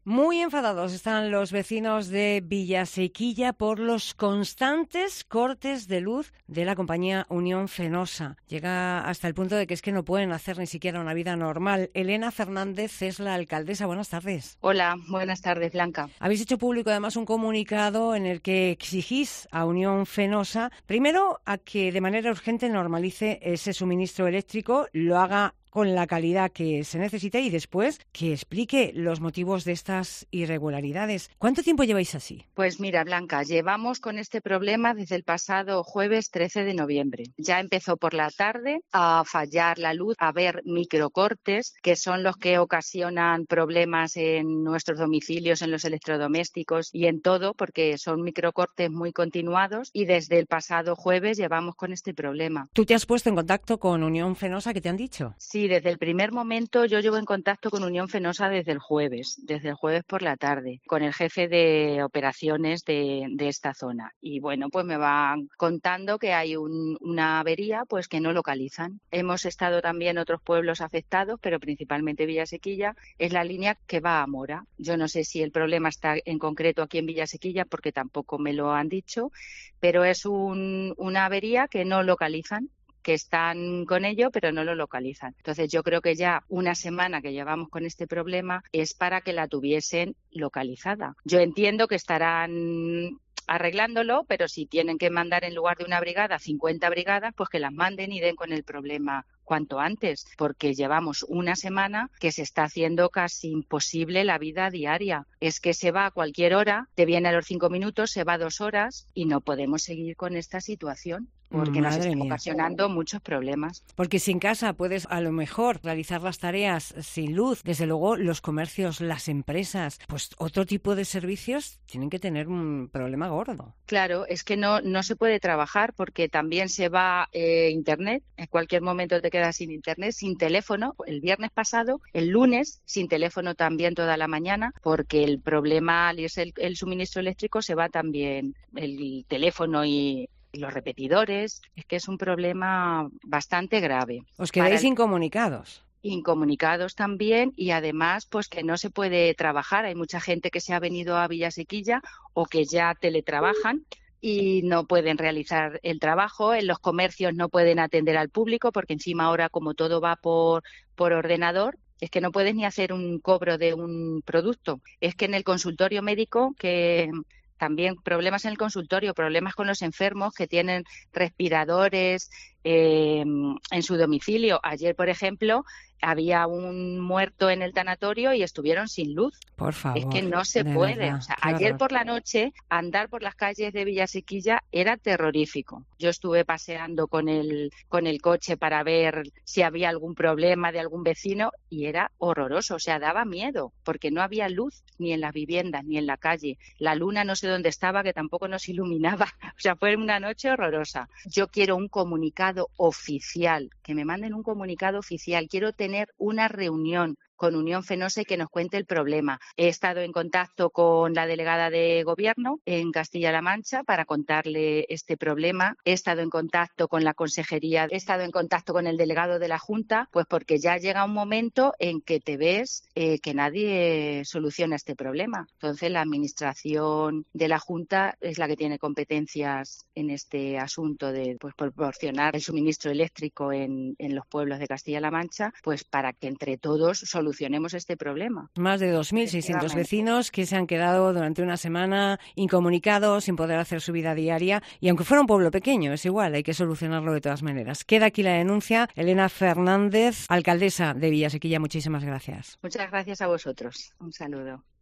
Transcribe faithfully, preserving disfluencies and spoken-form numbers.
Muy enfadados están los vecinos de Villasequilla por los constantes cortes de luz de la compañía Unión Fenosa. Llega hasta el punto de que es que no pueden hacer ni siquiera una vida normal. Elena Fernández es la alcaldesa. Buenas tardes. Hola, buenas tardes, Blanca. Habéis hecho público además un comunicado en el que exigís a Unión Fenosa, primero, a que de manera urgente normalice ese suministro eléctrico, lo haga con la calidad que se necesita y después que explique los motivos de estas irregularidades. ¿Cuánto tiempo lleváis así? Pues mira, Blanca, llevamos con este problema desde el pasado jueves trece de noviembre. Ya empezó por la tarde a fallar la luz, a haber microcortes, que son los que ocasionan problemas en nuestros domicilios, en los electrodomésticos y en todo, porque son microcortes muy continuados y desde el pasado jueves llevamos con este problema. ¿Tú te has puesto en contacto con Unión Fenosa? ¿Qué te han dicho? Sí, desde el primer momento yo llevo en contacto con Unión Fenosa desde el jueves, desde el jueves por la tarde, con el jefe de operaciones de, de esta zona. Y bueno, pues me van contando que hay un, una avería pues que no localizan. Hemos estado también otros pueblos afectados, pero principalmente Villasequilla es la línea que va a Mora. Yo no sé si el problema está en concreto aquí en Villasequilla porque tampoco me lo han dicho, pero es un, una avería que no localizan, que están con ello, pero no lo localizan. Entonces yo creo que ya una semana que llevamos con este problema es para que la tuviesen localizada. Yo entiendo que estarán arreglándolo, pero si tienen que mandar en lugar de una brigada cincuenta brigadas, pues que las manden y den con el problema cuanto antes, porque llevamos una semana que se está haciendo casi imposible la vida diaria. Es que se va a cualquier hora, te viene a los cinco minutos, se va a dos horas y no podemos seguir con esta situación, porque Madre nos está mía. ocasionando muchos problemas. Porque si en casa puedes a lo mejor realizar las tareas sin luz, desde luego los comercios, las empresas, pues otro tipo de servicios tienen que tener un problema gordo. Claro, es que no, no se puede trabajar porque también se va eh, internet, en cualquier momento te quedas sin internet, sin teléfono. El viernes pasado, el lunes, sin teléfono también toda la mañana, porque el problema al irse el, el suministro eléctrico se va también el teléfono y y los repetidores. Es que es un problema bastante grave. Os quedáis el... incomunicados. Incomunicados también y además pues que no se puede trabajar. Hay mucha gente que se ha venido a Villasequilla o que ya teletrabajan y no pueden realizar el trabajo. En los comercios no pueden atender al público porque encima ahora como todo va por, por ordenador, es que no puedes ni hacer un cobro de un producto. Es que en el consultorio médico que... También problemas en el consultorio, problemas con los enfermos que tienen respiradores eh, en su domicilio. Ayer, por ejemplo, había un muerto en el tanatorio y estuvieron sin luz. Por favor. Es que no se puede. Verdad, o sea, ayer horror. por la noche, andar por las calles de Villasequilla era terrorífico. Yo estuve paseando con el, con el coche para ver si había algún problema de algún vecino y era horroroso. O sea, daba miedo porque no había luz ni en las viviendas ni en la calle. La luna no sé dónde estaba, que tampoco nos iluminaba. O sea, fue una noche horrorosa. Yo quiero un comunicado oficial, que me manden un comunicado oficial. Quiero tener una reunión con Unión Fenosa y que nos cuente el problema. He estado en contacto con la delegada de Gobierno en Castilla-La Mancha para contarle este problema. He estado en contacto con la Consejería, he estado en contacto con el delegado de la Junta, pues porque ya llega un momento en que te ves eh, que nadie soluciona este problema. Entonces, la Administración de la Junta es la que tiene competencias en este asunto de pues, proporcionar el suministro eléctrico en, en los pueblos de Castilla-La Mancha, pues para que entre todos solucionemos solucionemos este problema. Más de dos mil seiscientos vecinos que se han quedado durante una semana incomunicados, sin poder hacer su vida diaria. Y aunque fuera un pueblo pequeño, es igual, hay que solucionarlo de todas maneras. Queda aquí la denuncia. Elena Fernández, alcaldesa de Villasequilla, muchísimas gracias. Muchas gracias a vosotros. Un saludo.